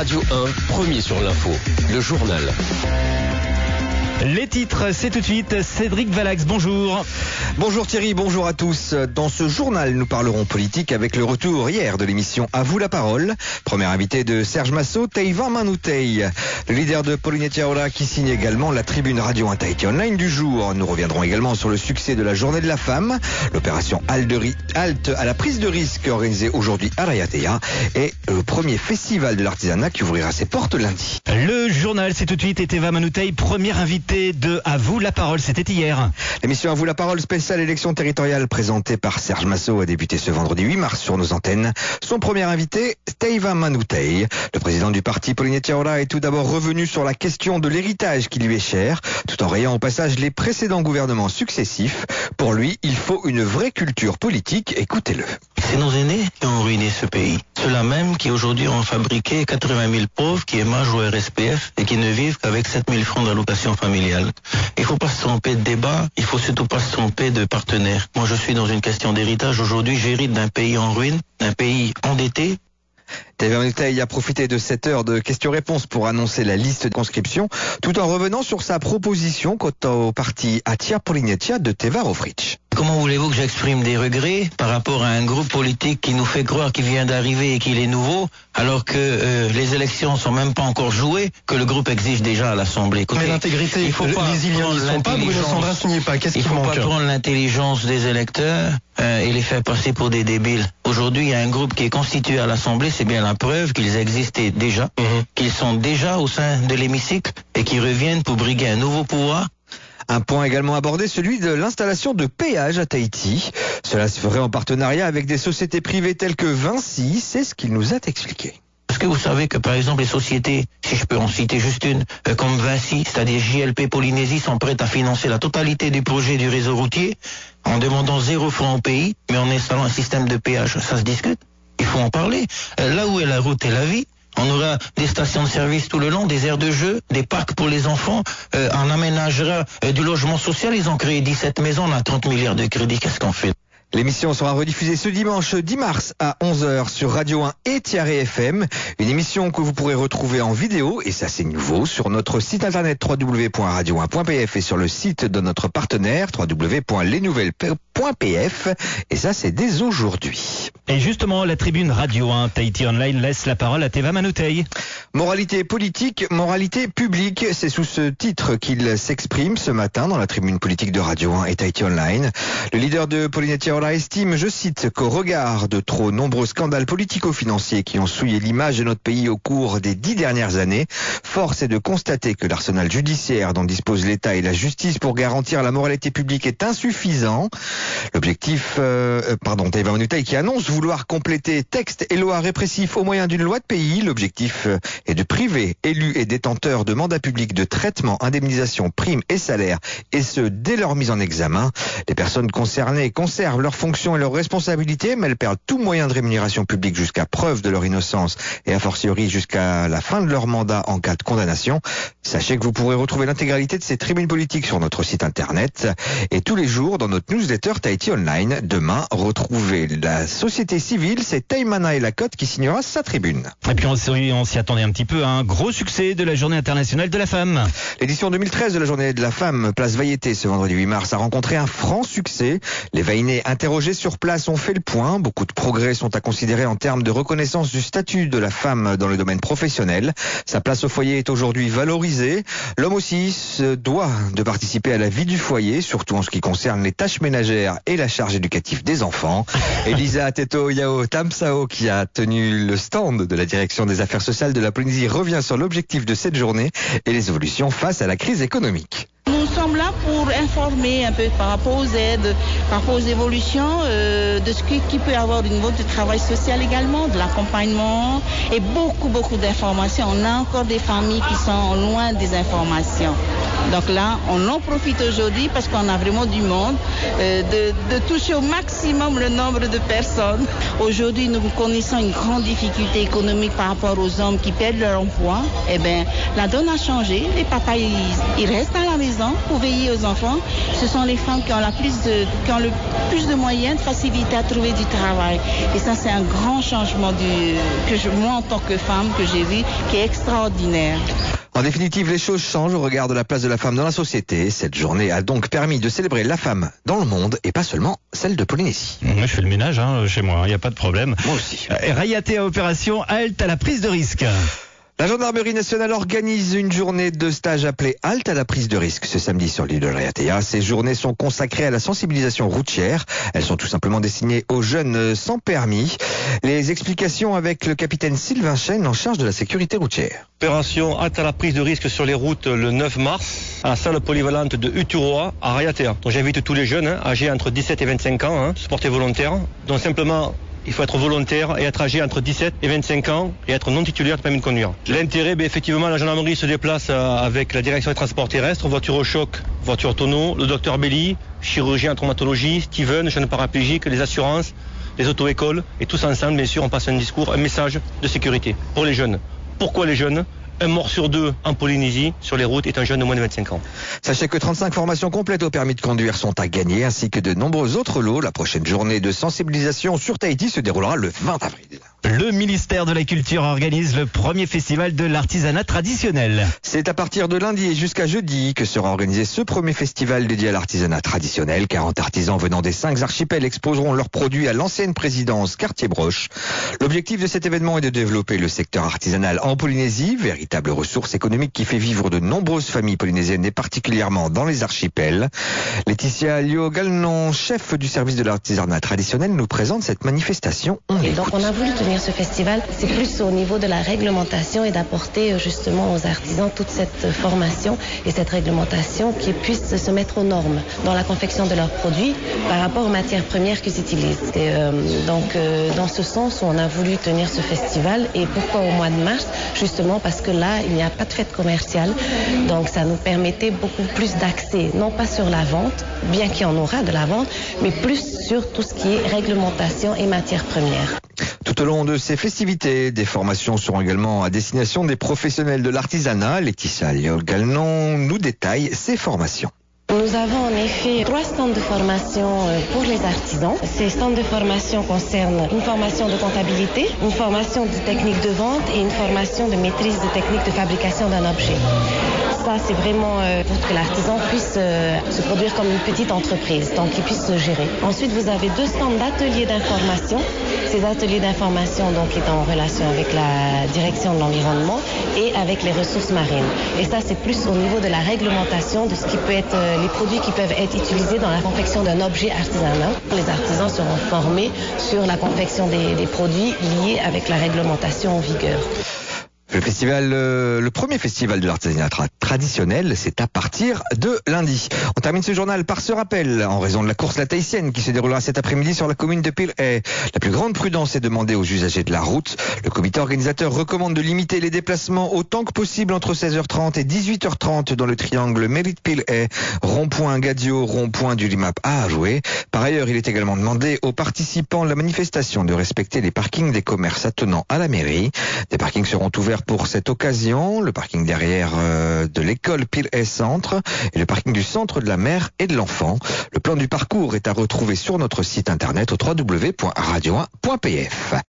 Radio 1, premier sur l'info. Le journal. Les titres, c'est tout de suite. Cédric Valax, bonjour. Bonjour Thierry, bonjour à tous. Dans ce journal, nous parlerons politique avec le retour hier de l'émission À vous la parole. Premier invité de Serge Massot, Teiva Manutei, le leader de Polinetia Ora qui signe également la tribune Radio 1 Tahiti Online du jour. Nous reviendrons également sur le succès de la journée de la femme, l'opération Halte à la prise de risque organisée aujourd'hui à Raiatea et le premier festival de l'artisanat qui ouvrira ses portes lundi. Le journal, c'est tout de suite. Et Teiva Manutei, premier invité de À vous la parole, c'était hier. L'émission À vous la parole spéciale élection territoriale présentée par Serge Massot a débuté ce vendredi 8 mars sur nos antennes. Son premier invité, Teiva Manutei, le président du parti Polinetia Ora, est tout d'abord revenu sur la question de l'héritage qui lui est cher, tout en rayant au passage les précédents gouvernements successifs. Pour lui, il faut une vraie culture politique. Écoutez-le. C'est nos aînés qui ont ruiné ce pays. Ceux-là même qui aujourd'hui ont fabriqué 80 000 pauvres qui émargent au RSPF et qui ne vivent qu'avec 7 000 francs d'allocation familiale. Il ne faut pas se tromper de débat, il ne faut surtout pas se tromper de partenaire. Moi je suis dans une question d'héritage. Aujourd'hui j'hérite d'un pays en ruine, d'un pays endetté. Teiva Manutei a profité de cette heure de questions-réponses pour annoncer la liste de conscription, tout en revenant sur sa proposition quant au parti Atia Polinetia de Teva Rofric. Comment voulez-vous que j'exprime des regrets par rapport à un groupe politique qui nous fait croire qu'il vient d'arriver et qu'il est nouveau, alors que les élections sont même pas encore jouées, que le groupe exige déjà à l'Assemblée. Écoutez, mais l'intégrité, il faut pas les Iliens n'y sont pas, Bruno Sandras n'y est pas. Qu'est-ce qui manque ? Il faut pas prendre l'intelligence des électeurs et les faire passer pour des débiles. Aujourd'hui, il y a un groupe qui est constitué à l'Assemblée, c'est bien la preuve qu'ils existaient déjà, qu'ils sont déjà au sein de l'hémicycle et qu'ils reviennent pour briguer un nouveau pouvoir. Un point également abordé, celui de l'installation de péages à Tahiti. Cela se ferait en partenariat avec des sociétés privées telles que Vinci, c'est ce qu'il nous a expliqué. Est-ce que vous savez que par exemple les sociétés, si je peux en citer juste une, comme Vinci, c'est-à-dire JLP Polynésie, sont prêtes à financer la totalité du projet du réseau routier en demandant 0 francs au pays, mais en installant un système de péage. Ça se discute, il faut en parler. Là où est la route et la vie, on aura des stations de service tout le long, des aires de jeu, des parcs pour les enfants, on aménagera du logement social. Ils ont créé 17 maisons, on a 30 milliards de crédits, qu'est-ce qu'on fait ? L'émission sera rediffusée ce dimanche 10 mars à 11h sur Radio 1 et Tiare FM. Une émission que vous pourrez retrouver en vidéo, et ça c'est nouveau, sur notre site internet www.radio1.pf et sur le site de notre partenaire www.lesnouvelles.pf. Et ça c'est dès aujourd'hui. Et justement, la tribune Radio 1 Tahiti Online laisse la parole à Teiva Manutei. Moralité politique, moralité publique, c'est sous ce titre qu'il s'exprime ce matin dans la tribune politique de Radio 1 et Tahiti Online. Le leader de Polinetia Ora estime, je cite, qu'au regard de trop nombreux scandales politico-financiers qui ont souillé l'image de notre pays au cours des 10 dernières années, force est de constater que l'arsenal judiciaire dont dispose l'État et la justice pour garantir la moralité publique est insuffisant. L'objectif, Teiva Manutei qui annonce vouloir compléter textes et lois répressifs au moyen d'une loi de pays. L'objectif est de priver élus et détenteurs de mandats publics de traitement, indemnisation, primes et salaires, et ce dès leur mise en examen. Les personnes concernées conservent leurs fonctions et leurs responsabilités, mais elles perdent tout moyen de rémunération publique jusqu'à preuve de leur innocence et a fortiori jusqu'à la fin de leur mandat en cas de condamnation. Sachez que vous pourrez retrouver l'intégralité de ces tribunes politiques sur notre site internet et tous les jours dans notre newsletter Tahiti Online. Demain, retrouvez la société civile, c'est Taimana et Lacotte qui signera sa tribune. Et puis on s'y attendait un petit peu à un gros succès de la Journée internationale de la femme. L'édition 2013 de la Journée de la femme, place Vaiete, ce vendredi 8 mars, a rencontré un franc succès. Les Vaïnés interrogés sur place ont fait le point. Beaucoup de progrès sont à considérer en termes de reconnaissance du statut de la femme dans le domaine professionnel. Sa place au foyer est aujourd'hui valorisée. L'homme aussi se doit de participer à la vie du foyer, surtout en ce qui concerne les tâches ménagères et la charge éducative des enfants. Elisa Teto Yao Tamsao, qui a tenu le stand de la direction des affaires sociales de la Polynésie, revient sur l'objectif de cette journée et les évolutions face à la crise économique. Nous sommes là pour informer un peu par rapport aux aides, par rapport aux évolutions de ce qui peut y avoir au niveau du travail social également, de l'accompagnement et beaucoup d'informations. On a encore des familles qui sont loin des informations. Donc là, on en profite aujourd'hui parce qu'on a vraiment du monde, de toucher au maximum le nombre de personnes. Aujourd'hui, nous connaissons une grande difficulté économique par rapport aux hommes qui perdent leur emploi. Eh bien, la donne a changé. Les papas, ils restent à la maison pour veiller aux enfants. Ce sont les femmes qui ont le plus de moyens, de facilité à trouver du travail. Et ça, c'est un grand changement moi, en tant que femme, que j'ai vu, qui est extraordinaire. En définitive, les choses changent au regard de la place de la femme dans la société. Cette journée a donc permis de célébrer la femme dans le monde et pas seulement celle de Polynésie. Moi, je fais le ménage chez moi, il n'y a pas de problème. Moi aussi. Rayaté à opération, halte à la prise de risque. La gendarmerie nationale organise une journée de stage appelée Halte à la prise de risque ce samedi sur l'île de Raiatea. Ces journées sont consacrées à la sensibilisation routière. Elles sont tout simplement destinées aux jeunes sans permis. Les explications avec le capitaine Sylvain Chêne en charge de la sécurité routière. Opération Halte à la prise de risque sur les routes le 9 mars à la salle polyvalente de Uturoa à Raiatea. Donc j'invite tous les jeunes âgés entre 17 et 25 ans, de se porter volontaire. Donc simplement, il faut être volontaire et être âgé entre 17 et 25 ans et être non titulaire de permis de conduire. L'intérêt, effectivement, la gendarmerie se déplace avec la direction des transports terrestres, voiture au choc, voiture tonneau, le docteur Belli, chirurgien en traumatologie, Steven, jeune paraplégique, les assurances, les auto-écoles. Et tous ensemble, bien sûr, on passe un discours, un message de sécurité pour les jeunes. Pourquoi les jeunes ? Un mort sur deux en Polynésie sur les routes est un jeune de moins de 25 ans. Sachez que 35 formations complètes au permis de conduire sont à gagner, ainsi que de nombreux autres lots. La prochaine journée de sensibilisation sur Tahiti se déroulera le 20 avril. Le ministère de la Culture organise le premier festival de l'artisanat traditionnel. C'est à partir de lundi et jusqu'à jeudi que sera organisé ce premier festival dédié à l'artisanat traditionnel. 40 artisans venant des 5 archipels exposeront leurs produits à l'ancienne présidence Cartier-Broche. L'objectif de cet événement est de développer le secteur artisanal en Polynésie, véritable ressource économique qui fait vivre de nombreuses familles polynésiennes et particulièrement dans les archipels. Laetitia Lio-Galnon, chef du service de l'artisanat traditionnel, nous présente cette manifestation. Donc on a voulu tenir ce festival, c'est plus au niveau de la réglementation et d'apporter justement aux artisans toute cette formation et cette réglementation qui puisse se mettre aux normes dans la confection de leurs produits par rapport aux matières premières qu'ils utilisent. Et donc dans ce sens, on a voulu tenir ce festival. Et pourquoi au mois de mars? Justement parce que là, il n'y a pas de fête commerciale. Donc ça nous permettait beaucoup plus d'accès, non pas sur la vente, bien qu'il y en aura de la vente, mais plus sur tout ce qui est réglementation et matières premières. Tout au long de ces festivités, des formations seront également à destination des professionnels de l'artisanat. Laetitia Lio-Galnon nous détaille ces formations. Nous avons en effet 3 stands de formation pour les artisans. Ces stands de formation concernent une formation de comptabilité, une formation de technique de vente et une formation de maîtrise de technique de fabrication d'un objet. Ça, c'est vraiment pour que l'artisan puisse se produire comme une petite entreprise, donc qu'il puisse se gérer. Ensuite, vous avez 2 stands d'ateliers d'information. Ces ateliers d'information donc est en relation avec la direction de l'environnement et avec les ressources marines. Et ça, c'est plus au niveau de la réglementation de ce qui peut être les produits qui peuvent être utilisés dans la confection d'un objet artisanal. Les artisans seront formés sur la confection des produits liés avec la réglementation en vigueur. Le premier festival de l'artisanat traditionnel, c'est à partir de lundi. On termine ce journal par ce rappel. En raison de la course la tahitienne qui se déroulera cet après-midi sur la commune de Pir'e, la plus grande prudence est demandée aux usagers de la route. Le comité organisateur recommande de limiter les déplacements autant que possible entre 16h30 et 18h30 dans le triangle Merit-Pir'e, rond-point Gadio, rond-point du Limap à Aroué. Par ailleurs, il est également demandé aux participants de la manifestation de respecter les parkings des commerces attenants à la mairie. Des parkings seront ouverts pour cette occasion, le parking derrière de l'école Pir'e Centre et le parking du centre de la mère et de l'enfant. Le plan du parcours est à retrouver sur notre site internet au www.radio1.pf.